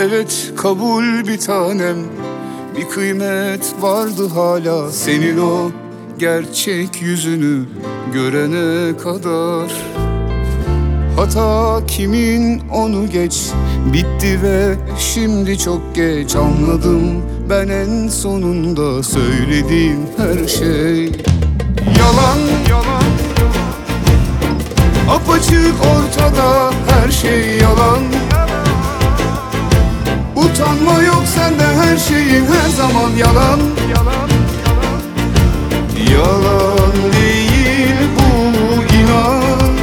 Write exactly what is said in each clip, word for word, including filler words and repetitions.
Evet kabul bir tanem, bir kıymet vardı hala senin o gerçek yüzünü görene kadar. Hata kimin onu geç, bitti ve şimdi çok geç. Anladım ben en sonunda söylediğim her şey yalan, yalan. Apaçık ortada her şey yalan. Utanma yok sende, her şeyin her zaman yalan. Yalan değil bu, inan.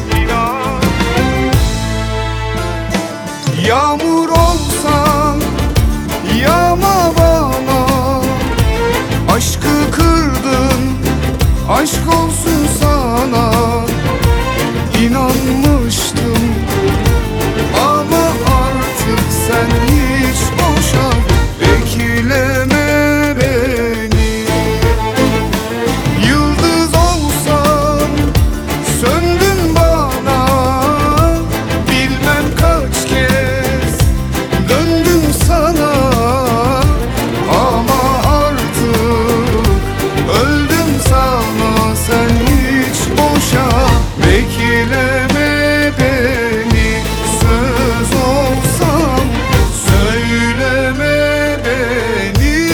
Yağmur olsan yağma bana. Aşkı kırdın, aşk olsun sana. İnanmıştım ama artık sen hiç boşa bekleme beni. Yıldız olsan söndün bana. Bilmem kaç kez döndüm sana ama artık öldüm sana. Sen hiç boşa bekleme beni. Söz olsam söyleme beni.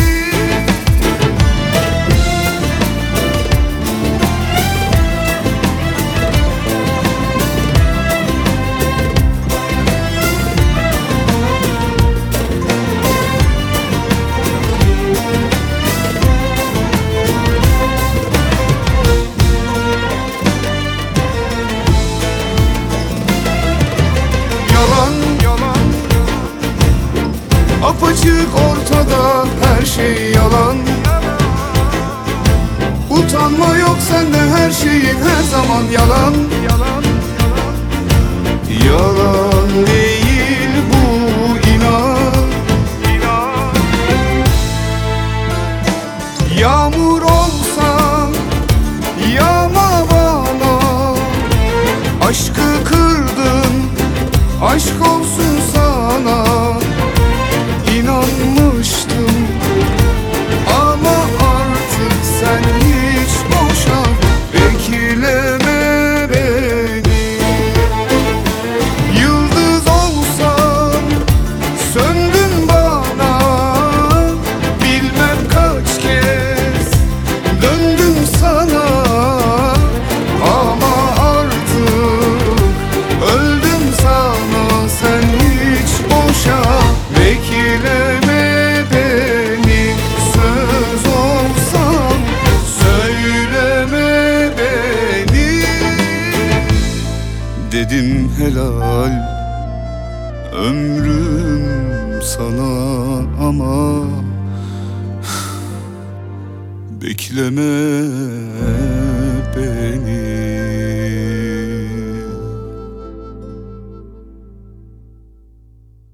Apaçık ortada her şey yalan. Utanma yok sende, her şeyin her zaman yalan. Yalan değil bu, inan. Yağmur olsan yağma bana. Aşkı kırdın, aşk olsun sana. İnanmıştım ama artık sen hiç boşa bekleme beni. Yıldız olsan söndün bana. Bilmem kaç kez döndüm sana ama artık öldüm sana. Sen hiç boşa bekleme beni. Söz olsam söyleme beni. Dedim helal ömrüm sana ama bekleme beni.